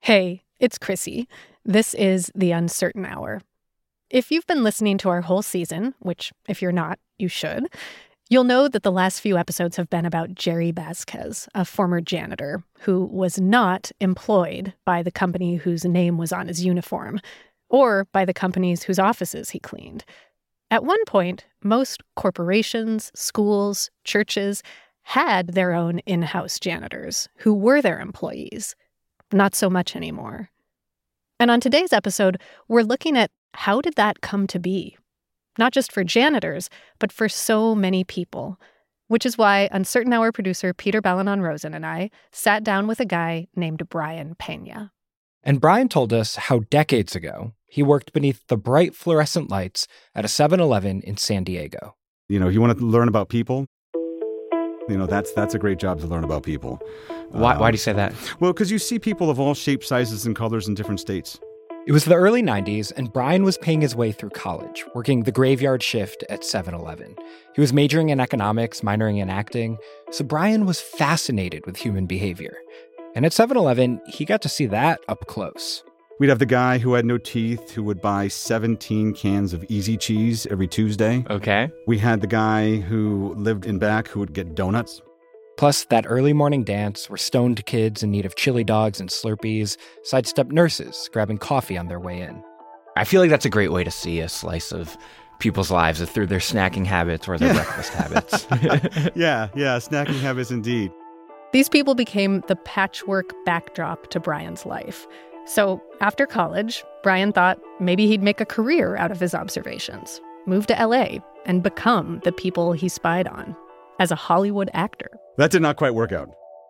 Hey, it's Chrissy. This is The Uncertain Hour. If you've been listening to our whole season, which if you're not, you should, you'll know that the last few episodes have been about Jerry Vasquez, a former janitor who was not employed by the company whose name was on his uniform, or by the companies whose offices he cleaned. At one point, most corporations, schools, churches had their own in-house janitors who were their employees. Not so much anymore. And on today's episode, we're looking at how did that come to be? Not just for janitors, but for so many people. Which is why Uncertain Hour producer Peter Balonon-Rosen and I sat down with a guy named Brian Pena. And Brian told us how decades ago, he worked beneath the bright fluorescent lights at a 7-Eleven in San Diego. You know, if you want to learn about people, that's a great job to learn about people. Why do you say that? Well, because you see people of all shapes, sizes, and colors in different states. It was the early 90s, and Brian was paying his way through college, working the graveyard shift at 7-Eleven. He was majoring in economics, minoring in acting, so Brian was fascinated with human behavior. And at 7-Eleven, he got to see that up close. We'd have the guy who had no teeth who would buy 17 cans of Easy Cheese every Tuesday. Okay. We had the guy who lived in back who would get donuts. Plus, that early morning dance where stoned kids in need of chili dogs and Slurpees sidestepped nurses grabbing coffee on their way in. I feel like that's a great way to see a slice of people's lives through their snacking habits or their breakfast habits. Yeah, snacking habits indeed. These people became the patchwork backdrop to Brian's life. So after college, Brian thought maybe he'd make a career out of his observations, move to LA, and become the people he spied on as a Hollywood actor. That did not quite work out.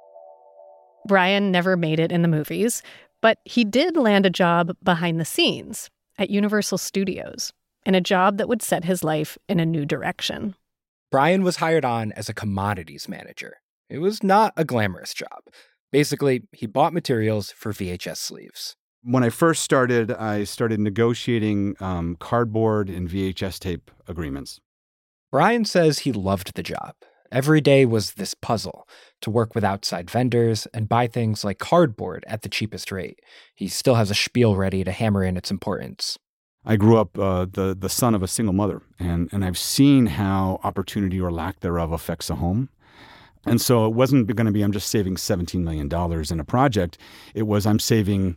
Brian never made it in the movies, but he did land a job behind the scenes at Universal Studios, and a job that would set his life in a new direction. Brian was hired on as a commodities manager. It was not a glamorous job. Basically, he bought materials for VHS sleeves. When I first started, I started negotiating cardboard and VHS tape agreements. Brian says he loved the job. Every day was this puzzle to work with outside vendors and buy things like cardboard at the cheapest rate. He still has a spiel ready to hammer in its importance. I grew up the son of a single mother, and I've seen how opportunity or lack thereof affects a home. And so it wasn't going to be I'm just saving $17 million in a project. It was I'm saving,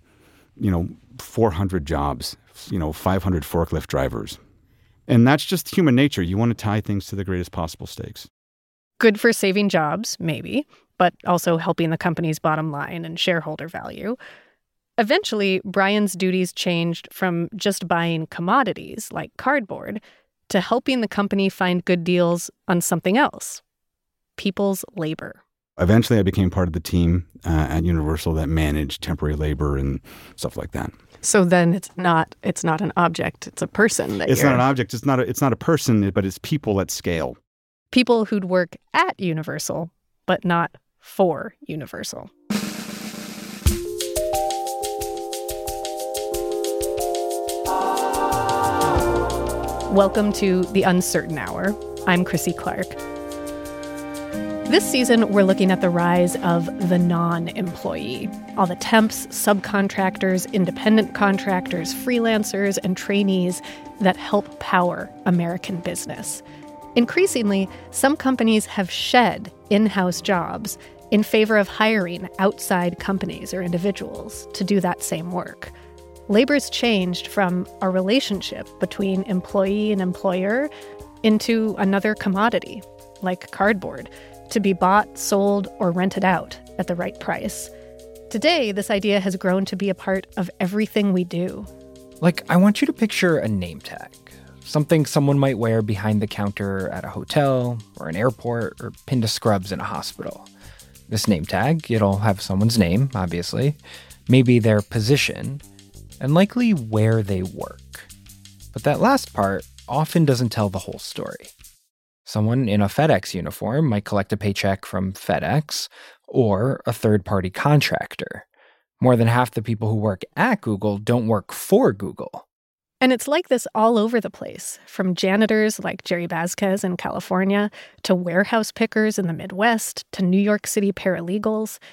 400 jobs, 500 forklift drivers. And that's just human nature. You want to tie things to the greatest possible stakes. Good for saving jobs, maybe, but also helping the company's bottom line and shareholder value. Eventually, Brian's duties changed from just buying commodities like cardboard to helping the company find good deals on something else: people's labor. Eventually, I became part of the team at Universal that managed temporary labor and stuff like that. So then it's not an object, it's a person. It's not an object, it's not a person, but it's people at scale. People who'd work at Universal, but not for Universal. Welcome to The Uncertain Hour. I'm Chrissy Clark. This season, we're looking at the rise of the non-employee. All the temps, subcontractors, independent contractors, freelancers, and trainees that help power American business. Increasingly, some companies have shed in-house jobs in favor of hiring outside companies or individuals to do that same work. Labor's changed from a relationship between employee and employer into another commodity, like cardboard, to be bought, sold, or rented out at the right price. Today, this idea has grown to be a part of everything we do. Like, I want you to picture a name tag. Something someone might wear behind the counter at a hotel or an airport or pinned to scrubs in a hospital. This name tag, it'll have someone's name, obviously, maybe their position, and likely where they work. But that last part often doesn't tell the whole story. Someone in a FedEx uniform might collect a paycheck from FedEx or a third-party contractor. More than half the people who work at Google don't work for Google. And it's like this all over the place, from janitors like Jerry Vasquez in California, to warehouse pickers in the Midwest, to New York City paralegals.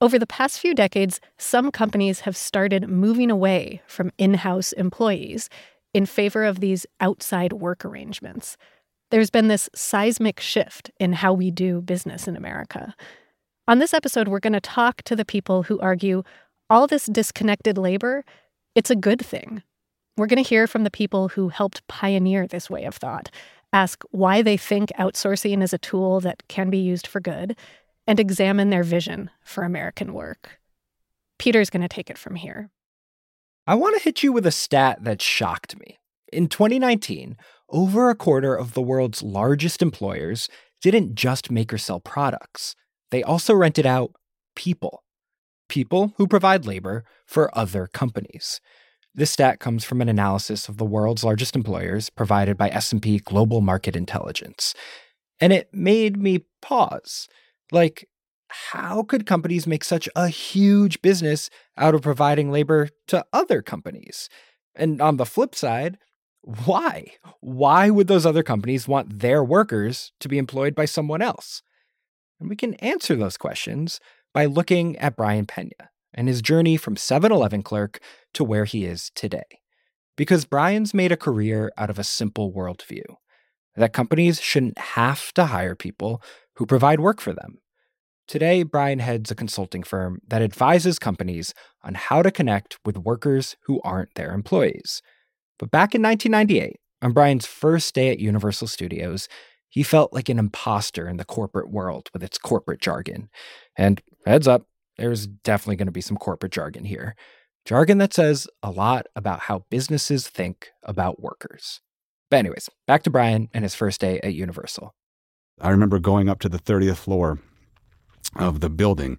Over the past few decades, some companies have started moving away from in-house employees in favor of these outside work arrangements. There's been this seismic shift in how we do business in America. On this episode, we're going to talk to the people who argue all this disconnected labor, it's a good thing. We're going to hear from the people who helped pioneer this way of thought, ask why they think outsourcing is a tool that can be used for good, and examine their vision for American work. Peter's going to take it from here. I want to hit you with a stat that shocked me. In 2019, over a quarter of the world's largest employers didn't just make or sell products. They also rented out people. People who provide labor for other companies. This stat comes from an analysis of the world's largest employers provided by S&P Global Market Intelligence. And it made me pause. Like, how could companies make such a huge business out of providing labor to other companies? And on the flip side, why? Why would those other companies want their workers to be employed by someone else? And we can answer those questions by looking at Brian Pena and his journey from 7-Eleven clerk to where he is today. Because Brian's made a career out of a simple worldview, that companies shouldn't have to hire people who provide work for them. Today, Brian heads a consulting firm that advises companies on how to connect with workers who aren't their employees. But back in 1998, on Brian's first day at Universal Studios, he felt like an imposter in the corporate world with its corporate jargon. And heads up, there's definitely going to be some corporate jargon here. Jargon that says a lot about how businesses think about workers. But anyways, back to Brian and his first day at Universal. I remember going up to the 30th floor of the building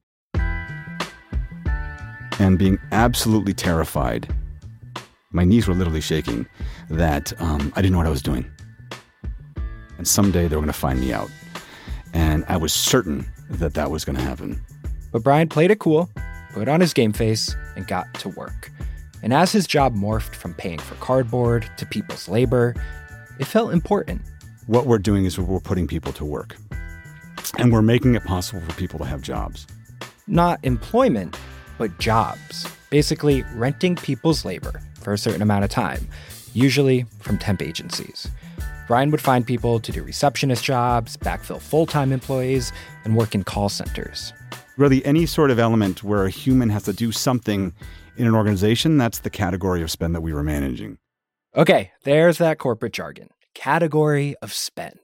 and being absolutely terrified. My knees were literally shaking that I didn't know what I was doing. And someday they were going to find me out. And I was certain that that was going to happen. But Brian played it cool, put on his game face, and got to work. And as his job morphed from paying for cardboard to people's labor, it felt important. What we're doing is we're putting people to work. And we're making it possible for people to have jobs. Not employment, but jobs. Basically, renting people's labor for a certain amount of time, usually from temp agencies. Brian would find people to do receptionist jobs, backfill full-time employees, and work in call centers. Really, any sort of element where a human has to do something in an organization, that's the category of spend that we were managing. Okay, there's that corporate jargon. Category of spend.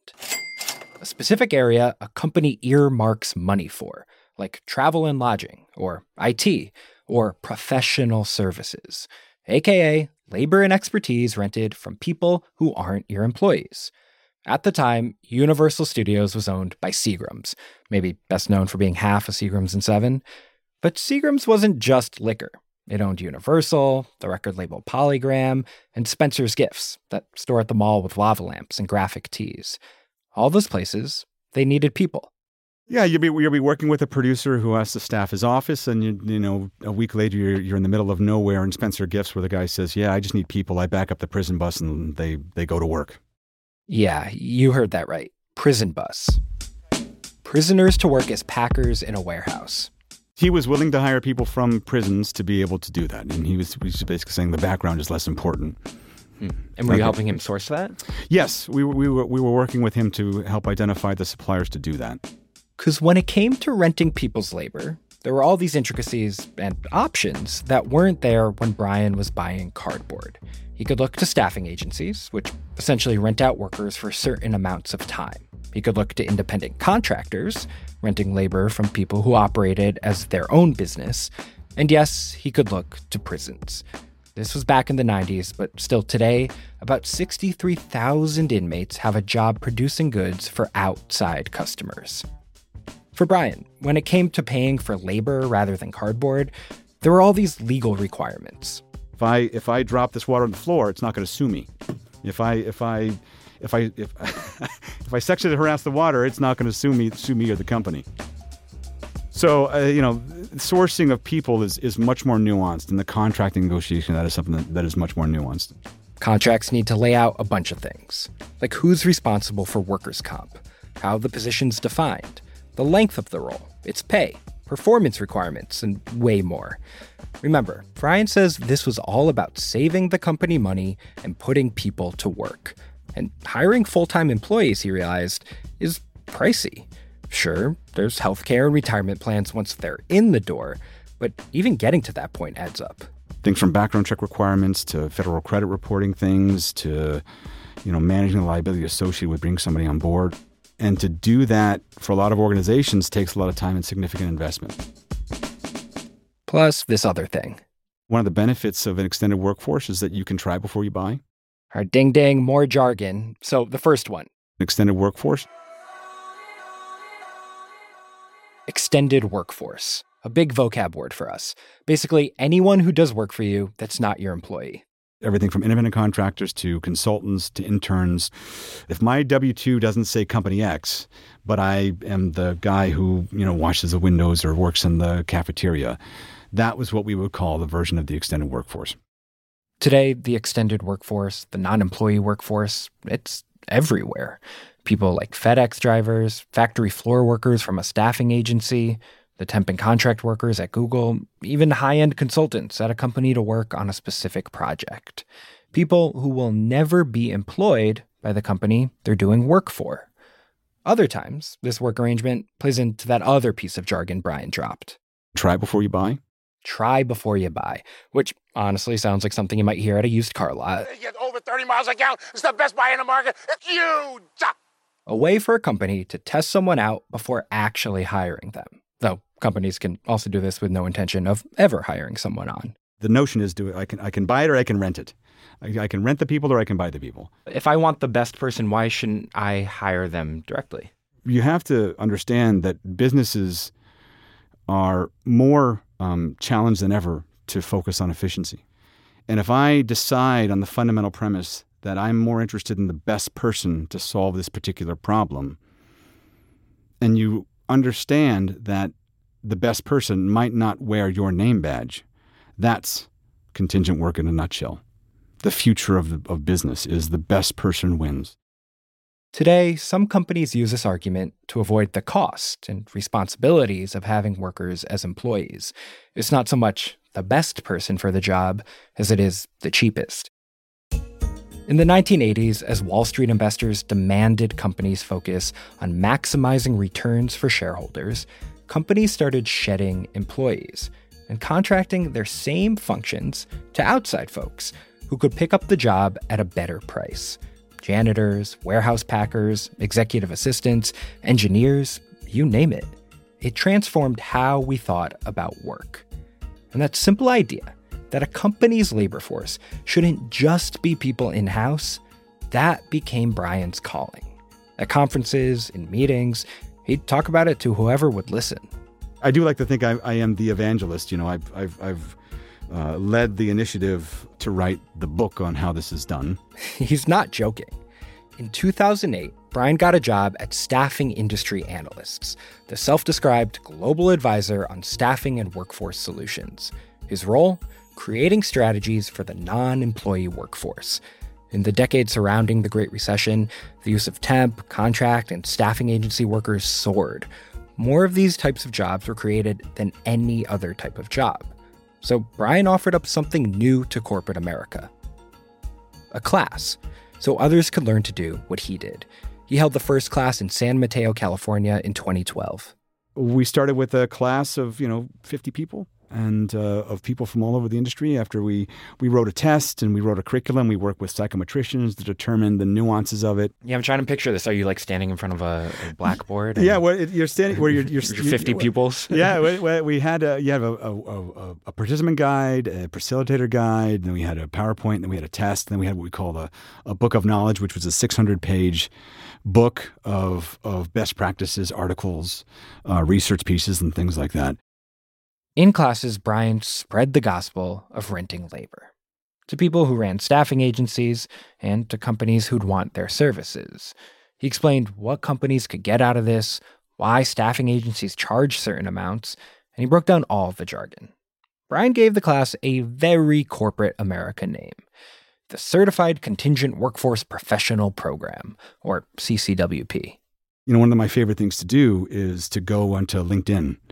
A specific area a company earmarks money for, like travel and lodging, or IT, or professional services, aka labor and expertise rented from people who aren't your employees. At the time, Universal Studios was owned by Seagram's, maybe best known for being half of Seagram's and Seven. But Seagram's wasn't just liquor. It owned Universal, the record label Polygram, and Spencer's Gifts, that store at the mall with lava lamps and graphic tees. All those places, they needed people. Yeah, you'll be working with a producer who has to staff his office, and you know, a week later you're in the middle of nowhere in Spencer Gifts where the guy says, "Yeah, I just need people. I back up the prison bus and they go to work." Yeah, you heard that right. Prison bus. Prisoners to work as packers in a warehouse. He was willing to hire people from prisons to be able to do that, and he was basically saying the background is less important. And were you helping him source that? Yes, we were working with him to help identify the suppliers to do that. Because when it came to renting people's labor, there were all these intricacies and options that weren't there when Brian was buying cardboard. He could look to staffing agencies, which essentially rent out workers for certain amounts of time. He could look to independent contractors, renting labor from people who operated as their own business. And yes, he could look to prisons. This was back in the 90s, but still today, about 63,000 inmates have a job producing goods for outside customers. For Brian, when it came to paying for labor rather than cardboard, there were all these legal requirements. If I drop this water on the floor, it's not going to sue me. If I sexually harass the water, it's not going to sue me or the company. So sourcing of people is much more nuanced, and the contracting negotiation, that is something that is much more nuanced. Contracts need to lay out a bunch of things, like who's responsible for workers' comp, how the position's defined, the length of the role, its pay, performance requirements, and way more. Remember, Brian says this was all about saving the company money and putting people to work. And hiring full-time employees, he realized, is pricey. Sure, there's healthcare and retirement plans once they're in the door, but even getting to that point adds up. Things from background check requirements to federal credit reporting things to, managing the liability associated with bringing somebody on board. And to do that for a lot of organizations takes a lot of time and significant investment. Plus this other thing. One of the benefits of an extended workforce is that you can try before you buy. Our ding ding, more jargon. So the first one. Extended workforce. Extended workforce. A big vocab word for us. Basically, anyone who does work for you that's not your employee. Everything from independent contractors to consultants to interns. If my W-2 doesn't say Company X, but I am the guy who, washes the windows or works in the cafeteria, that was what we would call the version of the extended workforce. Today, the extended workforce, the non-employee workforce, it's everywhere. People like FedEx drivers, factory floor workers from a staffing agency, the temp and contract workers at Google, even high-end consultants at a company to work on a specific project. People who will never be employed by the company they're doing work for. Other times, this work arrangement plays into that other piece of jargon Brian dropped. Try before you buy. Try before you buy, which honestly sounds like something you might hear at a used car lot. You get over 30 miles a gallon. It's the best buy in the market. It's huge. A way for a company to test someone out before actually hiring them. Though companies can also do this with no intention of ever hiring someone on. The notion is I can buy it or I can rent it. I can rent the people or I can buy the people. If I want the best person, why shouldn't I hire them directly? You have to understand that businesses are more challenged than ever to focus on efficiency. And if I decide on the fundamental premise that I'm more interested in the best person to solve this particular problem, and you understand that the best person might not wear your name badge, that's contingent work in a nutshell. The future of business is the best person wins. Today, some companies use this argument to avoid the cost and responsibilities of having workers as employees. It's not so much the best person for the job as it is the cheapest. In the 1980s, as Wall Street investors demanded companies focus on maximizing returns for shareholders, companies started shedding employees and contracting their same functions to outside folks who could pick up the job at a better price. Janitors, warehouse packers, executive assistants, engineers, you name it. It transformed how we thought about work. And that simple idea that a company's labor force shouldn't just be people in-house, that became Brian's calling. At conferences, in meetings, he'd talk about it to whoever would listen. I do like to think I am the evangelist. I've led the initiative to write the book on how this is done. He's not joking. In 2008, Brian got a job at Staffing Industry Analysts, the self-described global advisor on staffing and workforce solutions. His role? Creating strategies for the non-employee workforce. In the decade surrounding the Great Recession, the use of temp, contract, and staffing agency workers soared. More of these types of jobs were created than any other type of job. So Brian offered up something new to corporate America. A class, so others could learn to do what he did. He held the first class in San Mateo, California in 2012. We started with a class of, 50 people. And of people from all over the industry. After we wrote a test and we wrote a curriculum, we worked with psychometricians to determine the nuances of it. Yeah, I'm trying to picture this. Are you standing in front of a blackboard? Yeah, you're standing where you're 50 pupils. Yeah, we had a participant guide, a facilitator guide, then we had a PowerPoint, then we had a test, then we had what we called a book of knowledge, which was a 600-page book of best practices, articles, research pieces, and things like that. In classes, Brian spread the gospel of renting labor to people who ran staffing agencies and to companies who'd want their services. He explained what companies could get out of this, why staffing agencies charge certain amounts, and he broke down all the jargon. Brian gave the class a very corporate American name, the Certified Contingent Workforce Professional Program, or CCWP. One of my favorite things to do is to go onto LinkedIn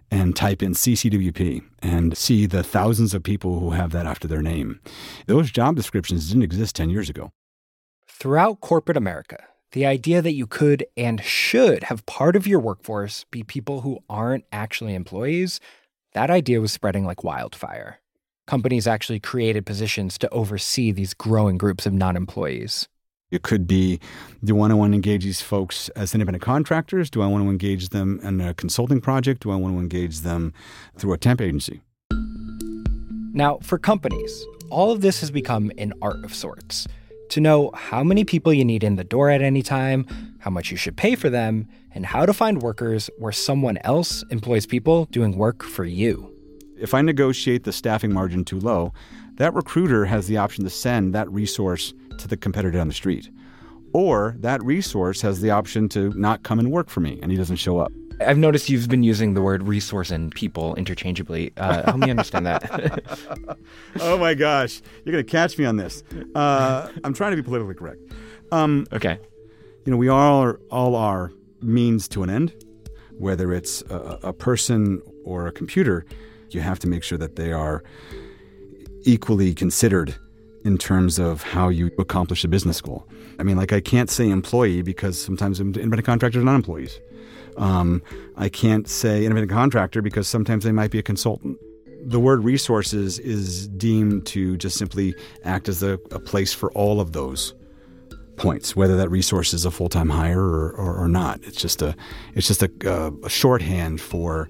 and type in CCWP and see the thousands of people who have that after their name. Those job descriptions didn't exist 10 years ago. Throughout corporate America, the idea that you could and should have part of your workforce be people who aren't actually employees, that idea was spreading like wildfire. Companies actually created positions to oversee these growing groups of non-employees. It could be, do I want to engage these folks as independent contractors? Do I want to engage them in a consulting project? Do I want to engage them through a temp agency? Now, for companies, all of this has become an art of sorts. To know how many people you need in the door at any time, how much you should pay for them, and how to find workers where someone else employs people doing work for you. If I negotiate the staffing margin too low, that recruiter has the option to send that resource to the competitor down the street. Or that resource has the option to not come and work for me, and he doesn't show up. I've noticed you've been using the word resource and people interchangeably. Help me understand that. Oh my gosh, you're going to catch me on this. I'm trying to be politically correct. Okay. We all are means to an end. Whether it's a person or a computer, you have to make sure that they are equally considered in terms of how you accomplish a business goal. I mean, I can't say employee because sometimes independent contractors are not employees. I can't say independent contractor because sometimes they might be a consultant. The word resources is deemed to just simply act as a place for all of those points, whether that resource is a full-time hire or not. It's just a shorthand for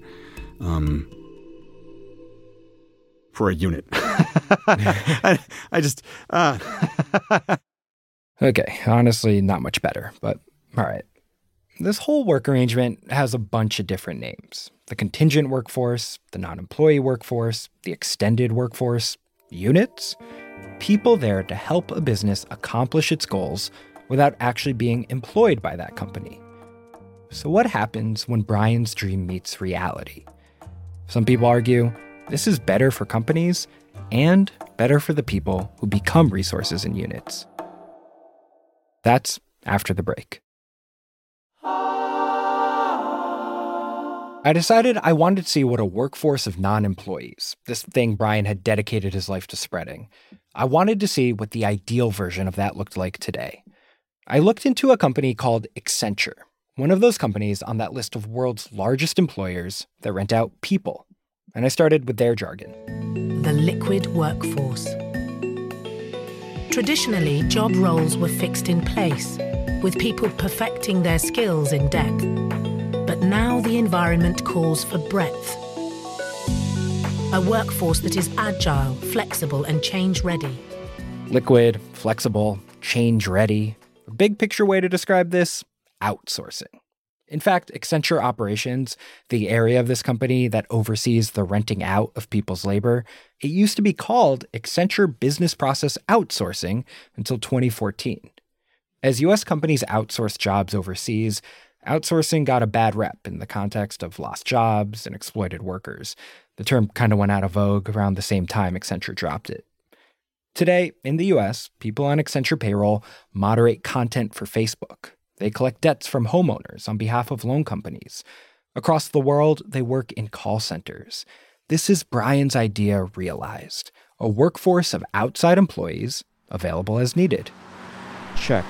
a unit. Okay, honestly, not much better, but all right. This whole work arrangement has a bunch of different names. The contingent workforce, the non-employee workforce, the extended workforce, units. People there to help a business accomplish its goals without actually being employed by that company. So what happens when Brian's dream meets reality? Some people argue this is better for companies and better for the people who become resources and units. That's after the break. I decided I wanted to see what a workforce of non-employees, this thing Brian had dedicated his life to spreading, I wanted to see what the ideal version of that looked like today. I looked into a company called Accenture, one of those companies on that list of world's largest employers that rent out people. And I started with their jargon. The liquid workforce. Traditionally, job roles were fixed in place, with people perfecting their skills in depth. But now the environment calls for breadth. A workforce that is agile, flexible, and change-ready. Liquid, flexible, change-ready. A big picture way to describe this, outsourcing. In fact, Accenture Operations, the area of this company that oversees the renting out of people's labor, it used to be called Accenture Business Process Outsourcing until 2014. As U.S. companies outsourced jobs overseas, outsourcing got a bad rep in the context of lost jobs and exploited workers. The term kind of went out of vogue around the same time Accenture dropped it. Today, in the U.S., people on Accenture payroll moderate content for Facebook. They collect debts from homeowners on behalf of loan companies. Across the world, they work in call centers. This is Brian's idea realized, a workforce of outside employees available as needed. Check.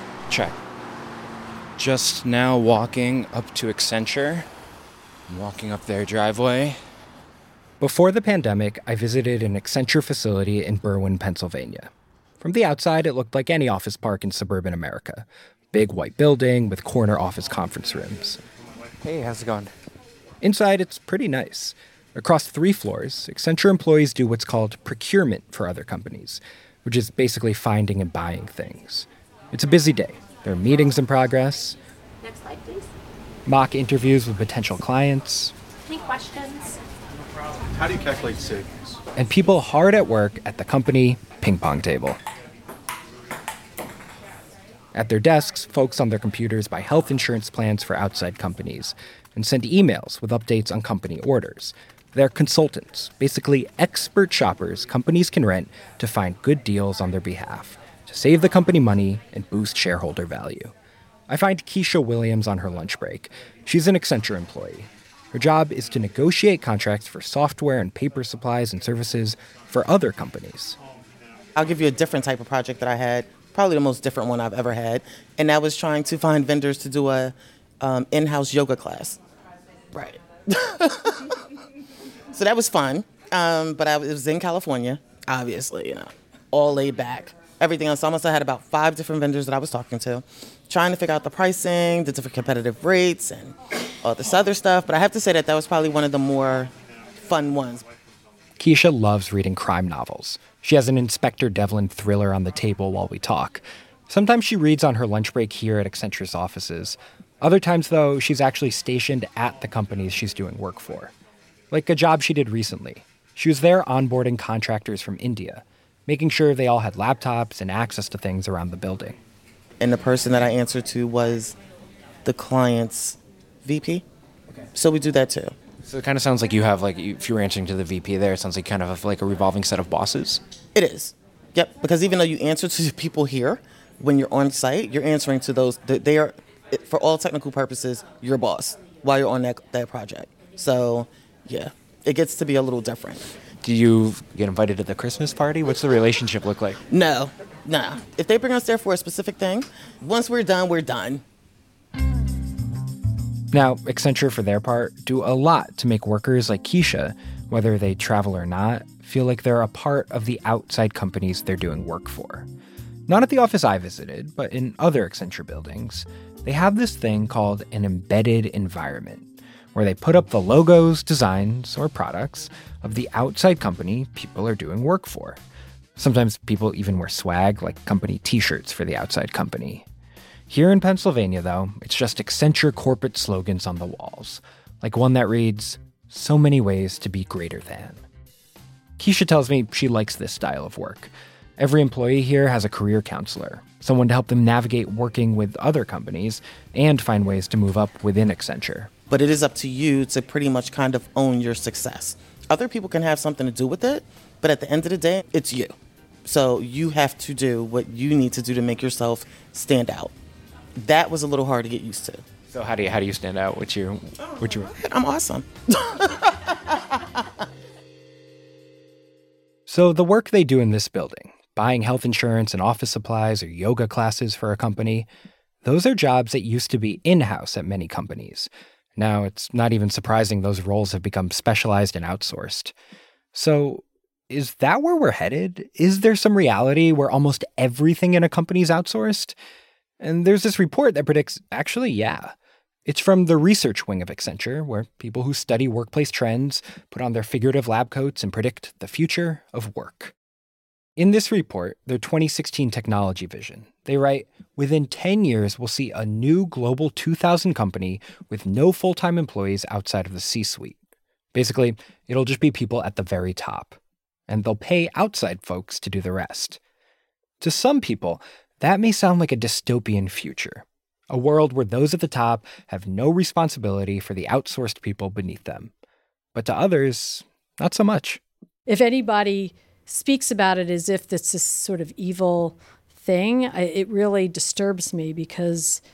Just now walking up to Accenture. I'm walking up their driveway. Before the pandemic, I visited an Accenture facility in Berwyn, Pennsylvania. From the outside, it looked like any office park in suburban America. Big white building with corner office conference rooms. Hey, how's it going? Inside, it's pretty nice. Across 3 floors, Accenture employees do what's called procurement for other companies, which is basically finding and buying things. It's a busy day. There are meetings in progress. Next slide, please. Mock interviews with potential clients. Any questions? How do you calculate savings? And people hard at work at the company ping pong table. At their desks, folks on their computers buy health insurance plans for outside companies and send emails with updates on company orders. They're consultants, basically expert shoppers companies can rent to find good deals on their behalf, to save the company money and boost shareholder value. I find Keisha Williams on her lunch break. She's an Accenture employee. Her job is to negotiate contracts for software and paper supplies and services for other companies. I'll give you a different type of project that I had, probably the most different one I've ever had, and that was trying to find vendors to do a in-house yoga class. Right. So that was fun, but it was in California, obviously, all laid back. Everything else, I almost had about 5 different vendors that I was talking to, trying to figure out the pricing, the different competitive rates, and all this other stuff. But I have to say that was probably one of the more fun ones. Keisha loves reading crime novels. She has an Inspector Devlin thriller on the table while we talk. Sometimes she reads on her lunch break here at Accenture's offices. Other times, though, she's actually stationed at the companies she's doing work for. Like a job she did recently. She was there onboarding contractors from India, making sure they all had laptops and access to things around the building. And the person that I answered to was the client's VP. Okay. So we do that too. So it kind of sounds like you have, if you were answering to the VP there, it sounds like kind of like a revolving set of bosses. It is. Yep. Because even though you answer to the people here, when you're on site, you're answering to those. They are, for all technical purposes, your boss while you're on that project. So, yeah, it gets to be a little different. Do you get invited to the Christmas party? What's the relationship look like? No. If they bring us there for a specific thing, once we're done, we're done. Now, Accenture, for their part, do a lot to make workers like Keisha, whether they travel or not, feel like they're a part of the outside companies they're doing work for. Not at the office I visited, but in other Accenture buildings, they have this thing called an embedded environment, where they put up the logos, designs, or products of the outside company people are doing work for. Sometimes people even wear swag, like company t-shirts for the outside company. Here in Pennsylvania, though, it's just Accenture corporate slogans on the walls, like one that reads, "So many ways to be greater than." Keisha tells me she likes this style of work. Every employee here has a career counselor, someone to help them navigate working with other companies and find ways to move up within Accenture. But it is up to you to pretty much kind of own your success. Other people can have something to do with it, but at the end of the day, it's you. So you have to do what you need to do to make yourself stand out. That was a little hard to get used to. So how do you stand out? What's your I'm awesome. So the work they do in this building, buying health insurance and office supplies or yoga classes for a company, those are jobs that used to be in-house at many companies. Now it's not even surprising those roles have become specialized and outsourced. So is that where we're headed? Is there some reality where almost everything in a company is outsourced? And there's this report that predicts, actually, yeah. It's from the research wing of Accenture, where people who study workplace trends put on their figurative lab coats and predict the future of work. In this report, their 2016 technology vision, they write, within 10 years, we'll see a new global 2000 company with no full-time employees outside of the C-suite. Basically, it'll just be people at the very top. And they'll pay outside folks to do the rest. To some people, that may sound like a dystopian future, a world where those at the top have no responsibility for the outsourced people beneath them. But to others, not so much. If anybody speaks about it as if it's this sort of evil thing, it really disturbs me because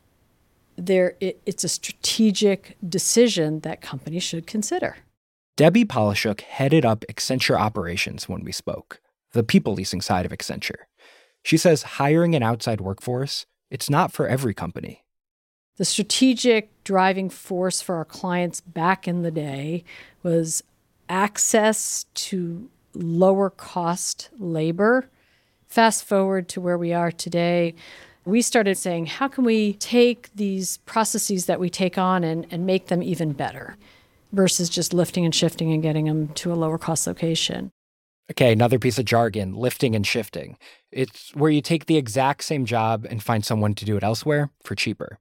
it's a strategic decision that companies should consider. Debbie Polishuk headed up Accenture operations when we spoke, the people leasing side of Accenture. She says hiring an outside workforce, it's not for every company. The strategic driving force for our clients back in the day was access to lower cost labor. Fast forward to where we are today, we started saying, how can we take these processes that we take on and make them even better versus just lifting and shifting and getting them to a lower cost location? Okay, another piece of jargon, lifting and shifting. It's where you take the exact same job and find someone to do it elsewhere for cheaper.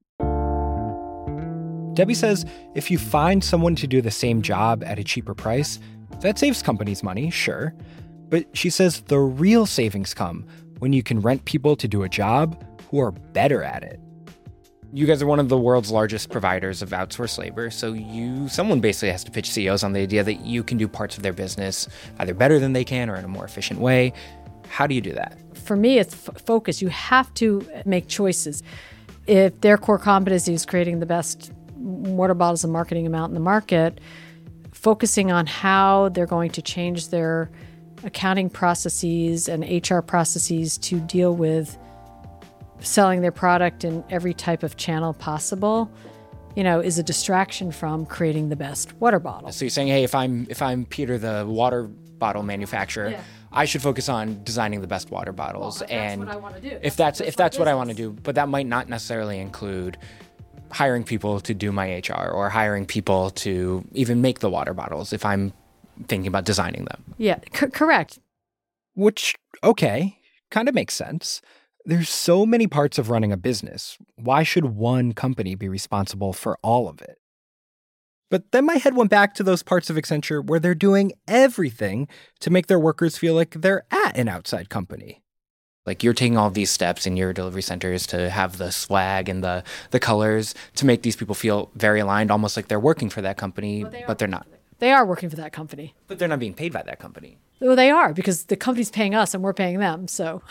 Debbie says if you find someone to do the same job at a cheaper price, that saves companies money, sure. But she says the real savings come when you can rent people to do a job who are better at it. You guys are one of the world's largest providers of outsourced labor, so someone basically has to pitch CEOs on the idea that you can do parts of their business either better than they can or in a more efficient way. How do you do that? For me, it's focus. You have to make choices. If their core competency is creating the best water bottles and marketing them out in the market, focusing on how they're going to change their accounting processes and HR processes to deal with selling their product in every type of channel possible, is a distraction from creating the best water bottle. So you're saying, hey, if I'm Peter, the water bottle manufacturer, I should focus on designing the best water bottles. Well, that's what I want to do. If that's what I want to do, but that might not necessarily include hiring people to do my HR or hiring people to even make the water bottles if I'm thinking about designing them. Yeah, correct. Which, okay, kind of makes sense. There's so many parts of running a business. Why should one company be responsible for all of it? But then my head went back to those parts of Accenture where they're doing everything to make their workers feel like they're at an outside company. Like you're taking all these steps in your delivery centers to have the swag and the colors to make these people feel very aligned, almost like they're working for that company, but they're not. They are working for that company. But they're not being paid by that company. Well, they are, because the company's paying us and we're paying them. So,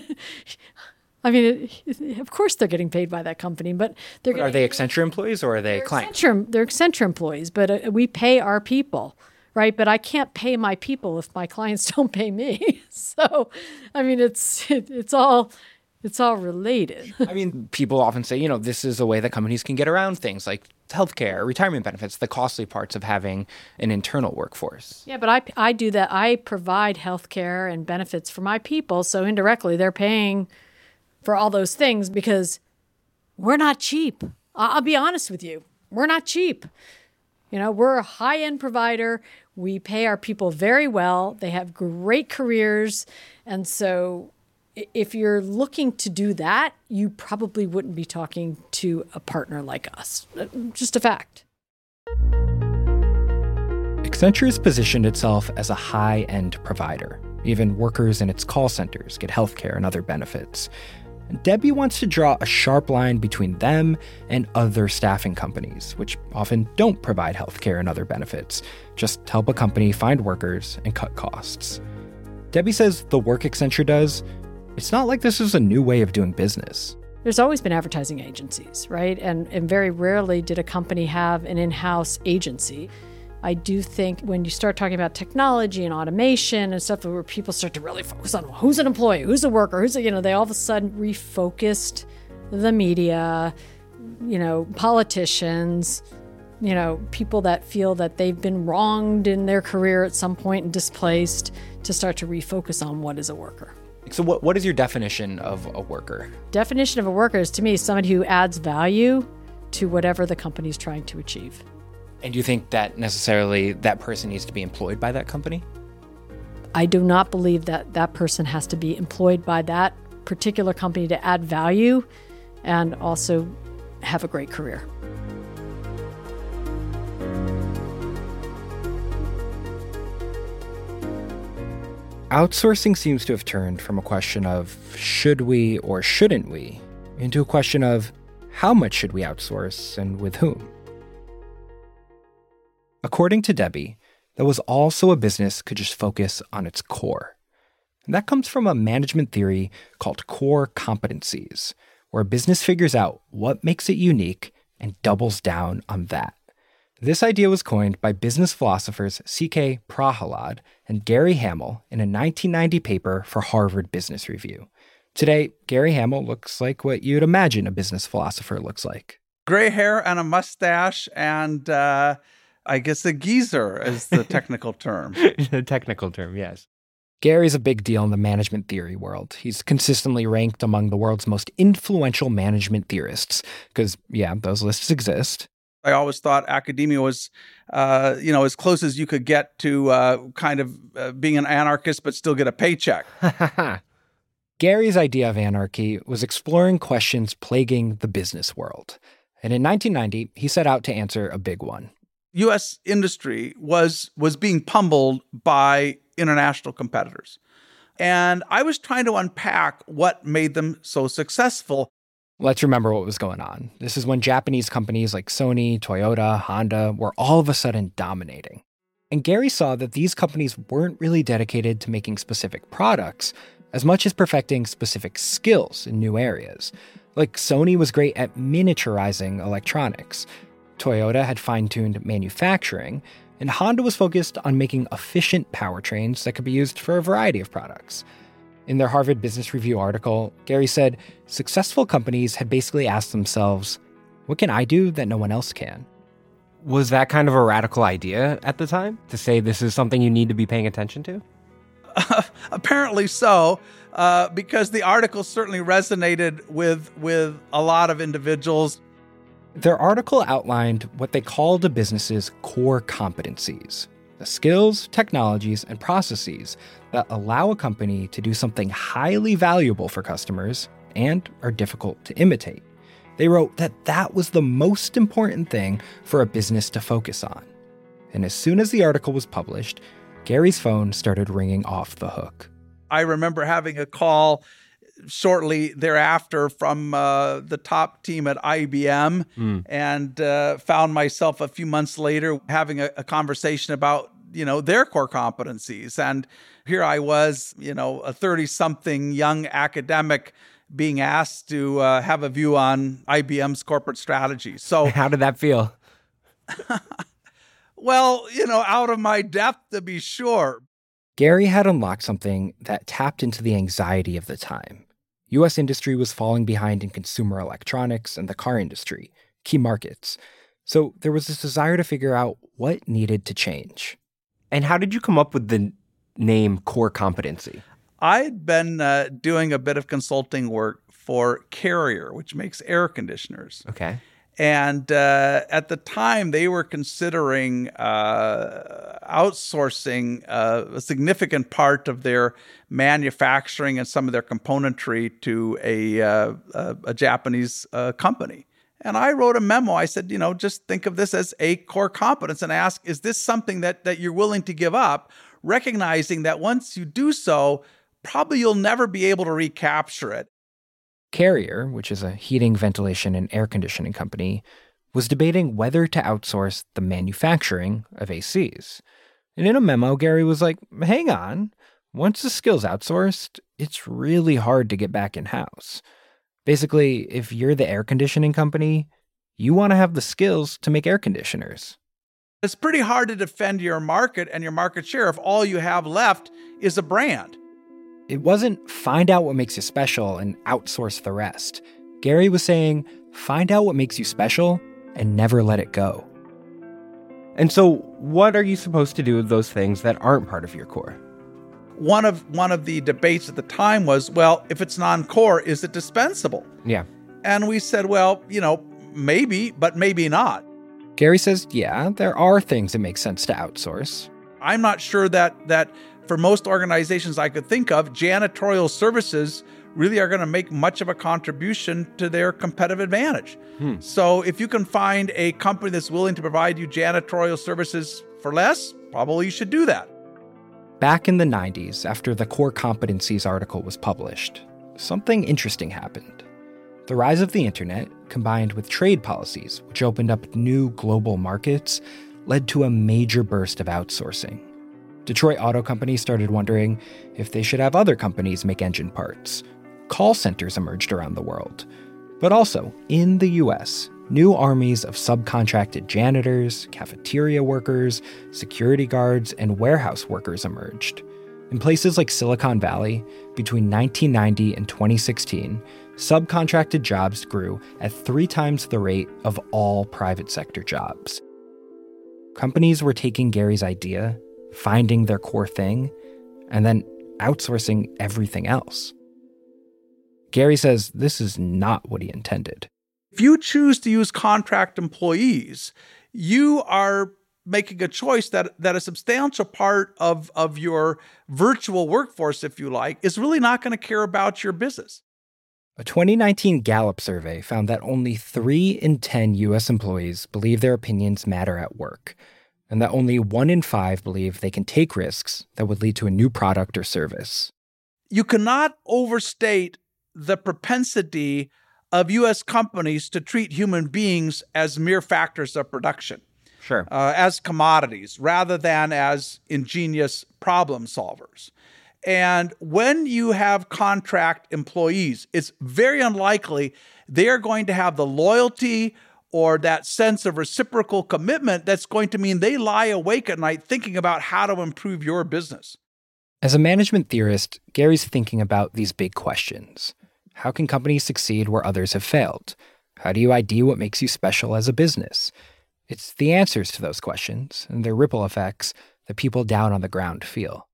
I mean, of course they're getting paid by that company, but are they Accenture employees or are they clients? They're Accenture employees, but we pay our people, right? But I can't pay my people if my clients don't pay me. So, I mean, it's all related. I mean, people often say, this is a way that companies can get around things like healthcare, retirement benefits, the costly parts of having an internal workforce. Yeah, but I do that. I provide healthcare and benefits for my people. So indirectly, they're paying for all those things because we're not cheap. I'll be honest with you. We're not cheap. We're a high-end provider. We pay our people very well. They have great careers. And so if you're looking to do that, you probably wouldn't be talking to a partner like us. Just a fact. Accenture's positioned itself as a high-end provider. Even workers in its call centers get healthcare and other benefits. Debbie wants to draw a sharp line between them and other staffing companies, which often don't provide healthcare and other benefits, just help a company find workers and cut costs. Debbie says the work Accenture does, it's not like this is a new way of doing business. There's always been advertising agencies, right? And very rarely did a company have an in-house agency. I do think when you start talking about technology and automation and stuff where people start to really focus on who's an employee, who's a worker, they all of a sudden refocused the media, politicians, people that feel that they've been wronged in their career at some point and displaced to start to refocus on what is a worker. So what is your definition of a worker? Definition of a worker is, to me, somebody who adds value to whatever the company is trying to achieve. And do you think that necessarily that person needs to be employed by that company? I do not believe that that person has to be employed by that particular company to add value and also have a great career. Outsourcing seems to have turned from a question of should we or shouldn't we into a question of how much should we outsource and with whom? According to Debbie, there was also a business could just focus on its core. And that comes from a management theory called core competencies, where a business figures out what makes it unique and doubles down on that. This idea was coined by business philosophers C.K. Prahalad and Gary Hamel in a 1990 paper for Harvard Business Review. Today, Gary Hamel looks like what you'd imagine a business philosopher looks like. Gray hair and a mustache and I guess a geezer is the technical term. The technical term, yes. Gary's a big deal in the management theory world. He's consistently ranked among the world's most influential management theorists because, yeah, those lists exist. I always thought academia was, as close as you could get to being an anarchist but still get a paycheck. Gary's idea of anarchy was exploring questions plaguing the business world. And in 1990, he set out to answer a big one. U.S. industry was being pummeled by international competitors. And I was trying to unpack what made them so successful. Let's remember what was going on. This is when Japanese companies like Sony, Toyota, Honda were all of a sudden dominating. And Gary saw that these companies weren't really dedicated to making specific products as much as perfecting specific skills in new areas. Like Sony was great at miniaturizing electronics. Toyota had fine-tuned manufacturing, and Honda was focused on making efficient powertrains that could be used for a variety of products. In their Harvard Business Review article, Gary said successful companies had basically asked themselves, what can I do that no one else can? Was that kind of a radical idea at the time, to say this is something you need to be paying attention to? Apparently so, because the article certainly resonated with a lot of individuals. Their article outlined what they called a business's core competencies, the skills, technologies, and processes that allow a company to do something highly valuable for customers and are difficult to imitate. They wrote that that was the most important thing for a business to focus on. And as soon as the article was published, Gary's phone started ringing off the hook. I remember having a call shortly thereafter from the top team at IBM and found myself a few months later having a conversation about, their core competencies. And here I was, a 30-something young academic being asked to have a view on IBM's corporate strategy. So how did that feel? Well, out of my depth, to be sure. Gary had unlocked something that tapped into the anxiety of the time. U.S. industry was falling behind in consumer electronics and the car industry, key markets. So there was this desire to figure out what needed to change. And how did you come up with the name Core Competency? I'd been doing a bit of consulting work for Carrier, which makes air conditioners. Okay. And at the time, they were considering outsourcing a significant part of their manufacturing and some of their componentry to a Japanese company. And I wrote a memo. I said, just think of this as a core competence and ask, is this something that you're willing to give up, recognizing that once you do so, probably you'll never be able to recapture it. Carrier, which is a heating, ventilation, and air conditioning company, was debating whether to outsource the manufacturing of ACs. And in a memo, Gary was like, hang on, once the skill's outsourced, it's really hard to get back in-house. Basically, if you're the air conditioning company, you want to have the skills to make air conditioners. It's pretty hard to defend your market and your market share if all you have left is a brand. It wasn't find out what makes you special and outsource the rest. Gary was saying, find out what makes you special and never let it go. And so what are you supposed to do with those things that aren't part of your core? One of the debates at the time was, well, if it's non-core, is it dispensable? Yeah. And we said, well, maybe, but maybe not. Gary says, yeah, there are things that make sense to outsource. I'm not sure that for most organizations I could think of, janitorial services really are going to make much of a contribution to their competitive advantage. So if you can find a company that's willing to provide you janitorial services for less, probably you should do that. Back in the 90s, after the Core Competencies article was published, something interesting happened. The rise of the internet, combined with trade policies, which opened up new global markets, led to a major burst of outsourcing. Detroit auto companies started wondering if they should have other companies make engine parts. Call centers emerged around the world. But also, in the US, new armies of subcontracted janitors, cafeteria workers, security guards, and warehouse workers emerged. In places like Silicon Valley, between 1990 and 2016, subcontracted jobs grew at 3 times the rate of all private sector jobs. Companies were taking Gary's idea, finding their core thing, and then outsourcing everything else. Gary says this is not what he intended. If you choose to use contract employees, you are making a choice that a substantial part of your virtual workforce, if you like, is really not going to care about your business. A 2019 Gallup survey found that only 3 in 10 U.S. employees believe their opinions matter at work, and that only 1 in 5 believe they can take risks that would lead to a new product or service. You cannot overstate the propensity of U.S. companies to treat human beings as mere factors of production. Sure. As commodities, rather than as ingenious problem solvers. And when you have contract employees, it's very unlikely they are going to have the loyalty or that sense of reciprocal commitment that's going to mean they lie awake at night thinking about how to improve your business. As a management theorist, Gary's thinking about these big questions. How can companies succeed where others have failed? How do you ID what makes you special as a business? It's the answers to those questions and their ripple effects that people down on the ground feel.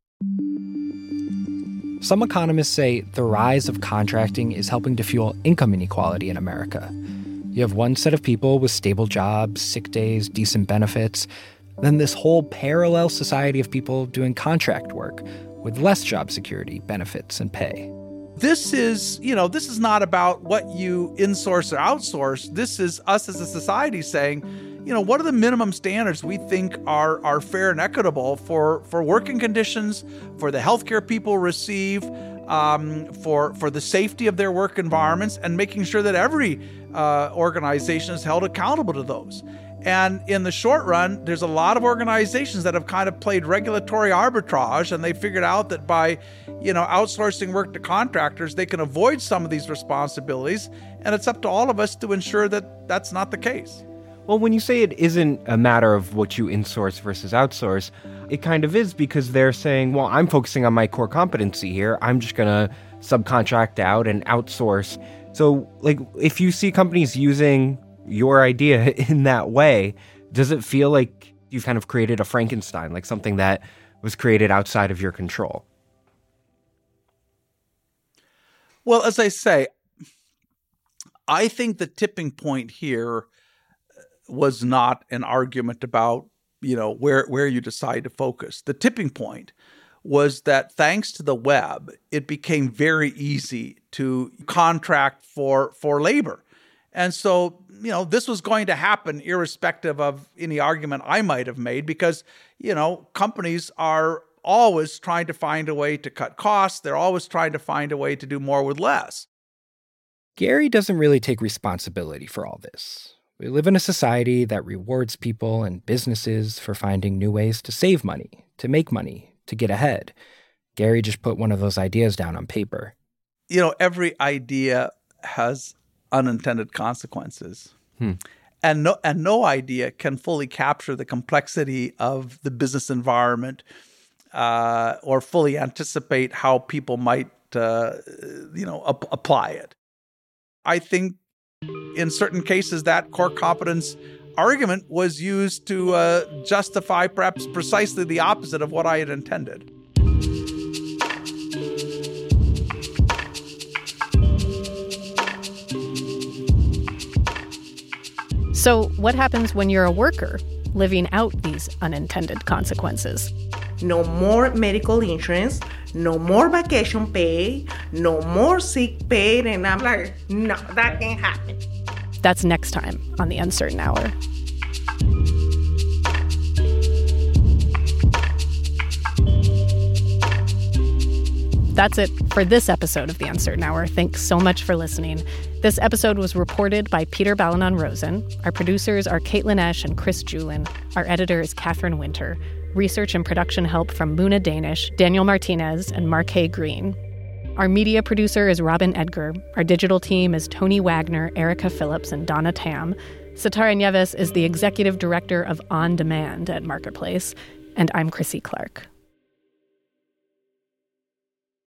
Some economists say the rise of contracting is helping to fuel income inequality in America. You have one set of people with stable jobs, sick days, decent benefits, then this whole parallel society of people doing contract work with less job security, benefits, and pay. This is not about what you insource or outsource. This is us as a society saying, what are the minimum standards we think are fair and equitable for working conditions, for the healthcare people receive, for the safety of their work environments, and making sure that every organization is held accountable to those. And in the short run, there's a lot of organizations that have kind of played regulatory arbitrage, and they figured out that by, outsourcing work to contractors, they can avoid some of these responsibilities. And it's up to all of us to ensure that that's not the case. Well, when you say it isn't a matter of what you insource versus outsource, it kind of is, because they're saying, well, I'm focusing on my core competency here. I'm just going to subcontract out and outsource. So, if you see companies using your idea in that way, does it feel like you've kind of created a Frankenstein, like something that was created outside of your control? Well, as I say, I think the tipping point here was not an argument about, where you decide to focus. The tipping point was that thanks to the web, it became very easy to contract for labor. And so, this was going to happen irrespective of any argument I might have made, because, companies are always trying to find a way to cut costs. They're always trying to find a way to do more with less. Gary doesn't really take responsibility for all this. We live in a society that rewards people and businesses for finding new ways to save money, to make money, to get ahead. Gary just put one of those ideas down on paper. Every idea has unintended consequences. And no idea can fully capture the complexity of the business environment or fully anticipate how people might apply it. I think in certain cases that core competence argument was used to justify perhaps precisely the opposite of what I had intended. So what happens when you're a worker living out these unintended consequences? No more medical insurance, no more vacation pay, no more sick pay. And I'm like, no, that can't happen. That's next time on The Uncertain Hour. That's it for this episode of The Uncertain Hour. Thanks so much for listening. This episode was reported by Peter Balonon-Rosen. Our producers are Caitlin Esch and Chris Julin. Our editor is Catherine Winter. Research and production help from Muna Danish, Daniel Martinez, and Marquet Green. Our media producer is Robin Edgar. Our digital team is Tony Wagner, Erica Phillips, and Donna Tam. Sitara Nieves is the executive director of On Demand at Marketplace. And I'm Chrissy Clark.